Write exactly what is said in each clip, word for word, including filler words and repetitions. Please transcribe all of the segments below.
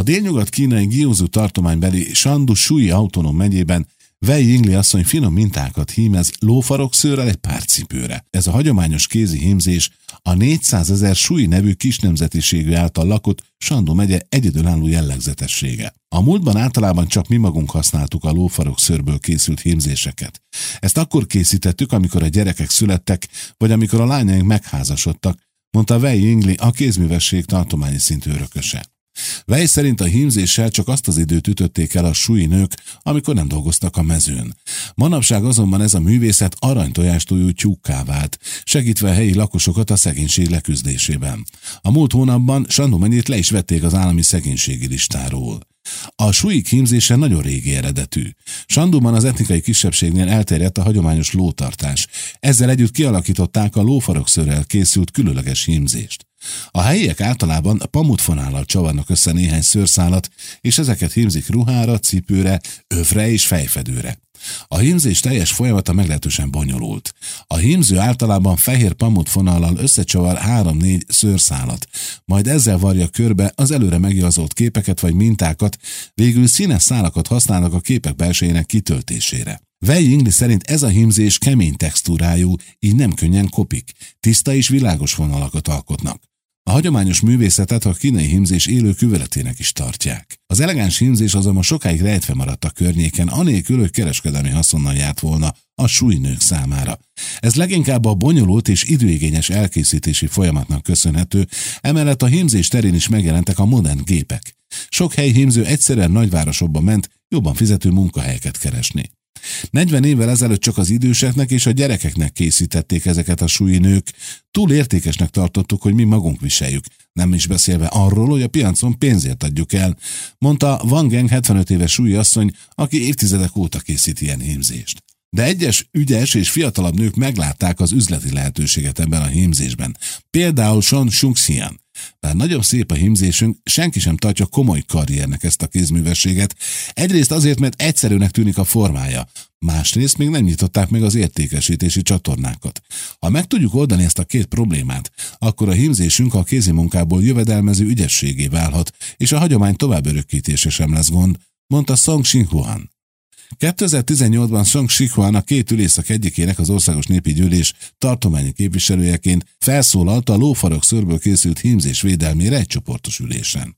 A délnyugat-kínai Giuzhou tartománybeli Shandu-Shui autonóm megyében Wei Yingli asszony finom mintákat hímez lófarokszőrrel egy párcipőre. Ez a hagyományos kézi hímzés a négyszázezer Shui nevű kisnemzetiségű által lakott Shandu megye egyedülálló jellegzetessége. A múltban általában csak mi magunk használtuk a lófarokszőrből készült hímzéseket. Ezt akkor készítettük, amikor a gyerekek születtek, vagy amikor a lányaink megházasodtak, mondta Wei Yingli, a kézművesség tartományi szintű örököse. Wei szerint a hímzéssel csak azt az időt ütötték el a sui nők, amikor nem dolgoztak a mezőn. Manapság azonban ez a művészet aranytojástújú tyúkká vált, segítve a helyi lakosokat a szegénység leküzdésében. A múlt hónapban Shandu megyét le is vették az állami szegénységi listáról. A suik hímzése nagyon régi eredetű. Shanduban az etnikai kisebbségnél elterjedt a hagyományos lótartás. Ezzel együtt kialakították a lófarokszőrrel készült különleges hímzést. A helyiek általában pamutfonállal csavarnak össze néhány szőrszálat, és ezeket hímzik ruhára, cipőre, övre és fejfedőre. A hímzés teljes folyamata meglehetősen bonyolult. A hímző általában fehér pamutfonállal összecsavar három-négy szőrszálat, majd ezzel varja körbe az előre megigazolt képeket vagy mintákat, végül színes szálakat használnak a képek belsejének kitöltésére. Wei Yingli szerint ez a hímzés kemény textúrájú, így nem könnyen kopik, tiszta és világos vonalakat alkotnak. A hagyományos művészetet a kínai hímzés élő küveletének is tartják. Az elegáns hímzés azonban sokáig rejtve maradt a környéken, anélkül, hogy kereskedelmi haszonnal járt volna a sui nők számára. Ez leginkább a bonyolult és időigényes elkészítési folyamatnak köszönhető, emellett a hímzés terén is megjelentek a modern gépek. Sok helyi hímző egyszerűen nagyvárosokba ment jobban fizető munkahelyeket keresni. negyven évvel ezelőtt csak az időseknek és a gyerekeknek készítették ezeket a sui nők. Túl értékesnek tartottuk, hogy mi magunk viseljük, nem is beszélve arról, hogy a piacon pénzért adjuk el, mondta Wang Geng hetvenöt éves sui asszony, aki évtizedek óta készít ilyen hímzést. De egyes ügyes és fiatalabb nők meglátták az üzleti lehetőséget ebben a hímzésben. Például Son Shunxian. Bár nagyon szép a hímzésünk, senki sem tartja komoly karriernek ezt a kézművességet. Egyrészt azért, mert egyszerűnek tűnik a formája, másrészt még nem nyitották meg az értékesítési csatornákat. Ha meg tudjuk oldani ezt a két problémát, akkor a hímzésünk a kézi munkából jövedelmező ügyességé válhat, és a hagyomány tovább örökítése sem lesz gond, mondta Song Xinghuan. kétezer-tizennyolcban Song Xinghuan a két ülésszak egyikének az Országos Népi Gyűlés tartományi képviselőjeként felszólalt a lófarokszőrből készült hímzés védelmére egy csoportos ülésen.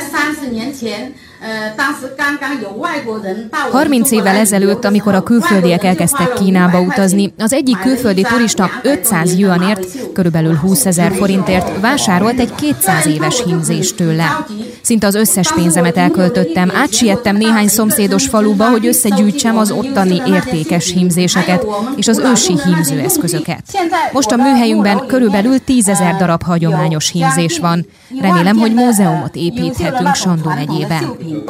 harminc évvel ezelőtt, amikor a külföldiek elkezdtek Kínába utazni, az egyik külföldi turista ötszáz juanért, körülbelül húszezer forintért vásárolt egy kétszáz éves hímzést tőle. Szinte az összes pénzemet elköltöttem, átsiettem néhány szomszédos faluba, hogy összegyűjtsem az ottani értékes hímzéseket és az ősi hímzőeszközöket. Most a műhelyünkben körülbelül tízezer darab hagyományos hímzés van. Remélem, hogy múzeumot építhetünk Shandu megyében.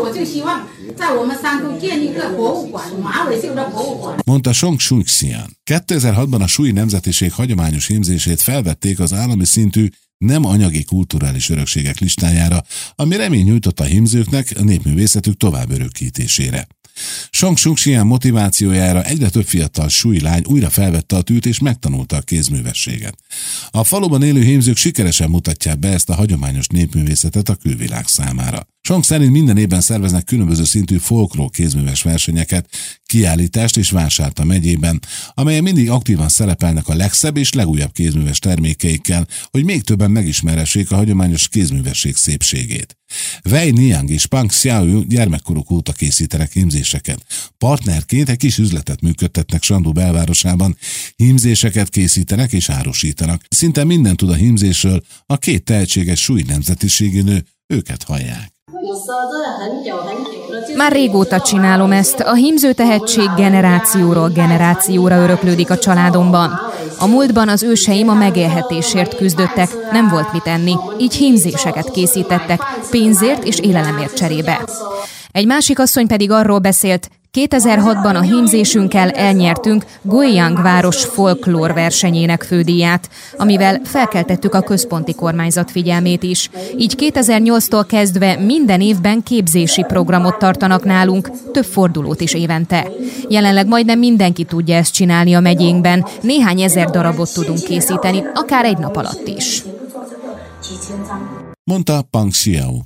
Mondta Song Shunxian. kétezer-hatban a sui nemzetiség hagyományos hímzését felvették az állami szintű nem anyagi kulturális örökségek listájára, ami remény nyújtott a hímzőknek a népművészetük tovább örökítésére. Song Shunxian motivációjára egyre több fiatal sui lány újra felvette a tűt és megtanulta a kézművességet. A faluban élő hímzők sikeresen mutatják be ezt a hagyományos népművészetet a külvilág számára. Song szerint minden évben szerveznek különböző szintű folklór kézműves versenyeket, kiállítást és vásárt a megyében, amelyen mindig aktívan szerepelnek a legszebb és legújabb kézműves termékeikkel, hogy még többen megismerhessék a hagyományos kézművesség szépségét. Wei Niang és Pang Xiaoyu gyermekkoruk óta készítenek hímzéseket. Partnerként egy kis üzletet működtetnek Shandu belvárosában, hímzéseket készítenek és árusítanak. Szinte mindent tud a hímzésről, a két tehetséges sui nemzetiségű nő, őket hallják. Már régóta csinálom ezt. A hímző tehetség generációról generációra öröklődik a családomban. A múltban az őseim a megélhetésért küzdöttek, nem volt mit enni, így hímzéseket készítettek, pénzért és élelemért cserébe. Egy másik asszony pedig arról beszélt, kétezer-hatban a hímzésünkkel elnyertünk Guiyang város folklór versenyének fődíját, amivel felkeltettük a központi kormányzat figyelmét is. Így kétezer-nyolctól kezdve minden évben képzési programot tartanak nálunk, több fordulót is évente. Jelenleg majdnem mindenki tudja ezt csinálni a megyénkben, néhány ezer darabot tudunk készíteni, akár egy nap alatt is. Mondta Pang Xiao.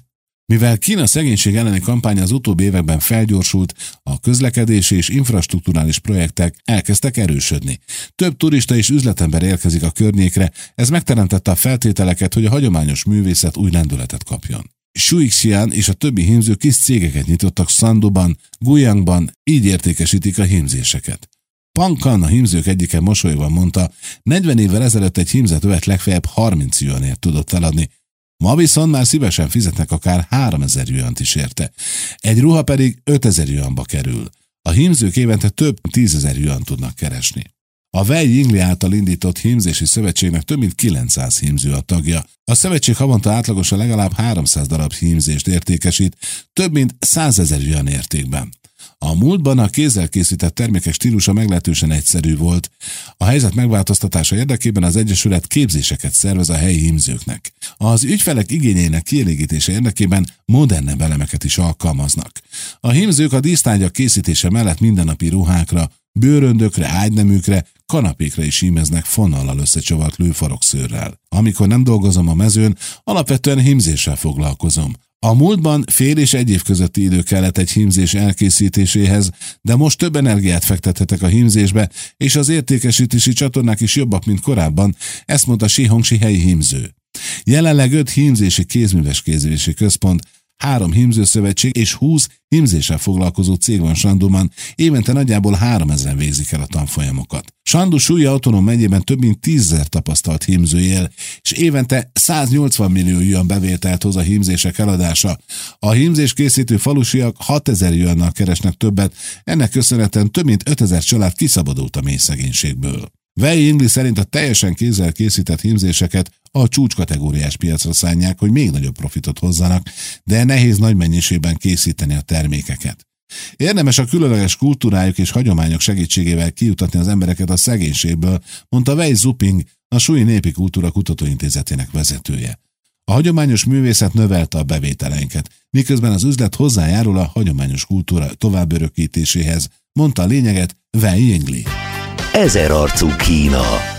Mivel Kína szegénység elleni kampánya az utóbbi években felgyorsult, a közlekedési és infrastrukturális projektek elkezdtek erősödni. Több turista és üzletember érkezik a környékre, ez megteremtette a feltételeket, hogy a hagyományos művészet új lendületet kapjon. Shui Xian és a többi hímző kis cégeket nyitottak Sandoban, Guiyangban, így értékesítik a hímzéseket. Pankan, a hímzők egyike mosolyban mondta, negyven évvel ezelőtt egy hímzett övet legfeljebb harminc yuanért tudott eladni, ma viszont már szívesen fizetnek akár háromezer yuant is érte. Egy ruha pedig ötezer yuanba kerül. A hímzők évente több tízezer yuan tudnak keresni. A Wei Yingli által indított hímzési szövetségnek több mint kilencszáz hímző a tagja. A szövetség havonta átlagosan legalább háromszáz darab hímzést értékesít, több mint százezer yuan értékben. A múltban a kézzel készített termékek stílusa meglehetősen egyszerű volt. A helyzet megváltoztatása érdekében az Egyesület képzéseket szervez a helyi hímzőknek. Az ügyfelek igényeinek kielégítése érdekében modernebb elemeket is alkalmaznak. A hímzők a dísztárgyak készítése mellett mindennapi ruhákra, bőröndökre, ágyneműkre, kanapékra is hímeznek fonallal összecsavart lőfarogszőrrel. Amikor nem dolgozom a mezőn, alapvetően hímzéssel foglalkozom. A múltban fél és egy év közötti idő kellett egy hímzés elkészítéséhez, de most több energiát fektethetek a hímzésbe, és az értékesítési csatornák is jobbak, mint korábban, ezt mondta Sihongsi helyi hímző. Jelenleg öt hímzési kézműves kézülési központ, három hímzőszövetség és húsz hímzéssel foglalkozó cég van Shandouban, évente nagyjából háromezren végzik el a tanfolyamokat. Shandou Shui autonóm megyében több mint tízezer tapasztalt hímző él, és évente száznyolcvan millió yuan bevételt hoz a hímzések eladása. A hímzés készítő falusiak hatezer yuannal keresnek többet, ennek köszönhetően több mint ötezer család kiszabadult a mély szegénységből. Wei Yingli szerint a teljesen kézzel készített hímzéseket a csúcskategóriás piacra szánják, hogy még nagyobb profitot hozzanak, de nehéz nagy mennyiségben készíteni a termékeket. Érdemes a különleges kultúrájuk és hagyományok segítségével kijutatni az embereket a szegénységből, mondta Wei Zuping, a Shui Népi Kultúra Kutatóintézetének vezetője. A hagyományos művészet növelte a bevételeinket, miközben az üzlet hozzájárul a hagyományos kultúra továbbörökítéséhez, mondta a lényeget Wei Yingli. Ezerarcú Kína.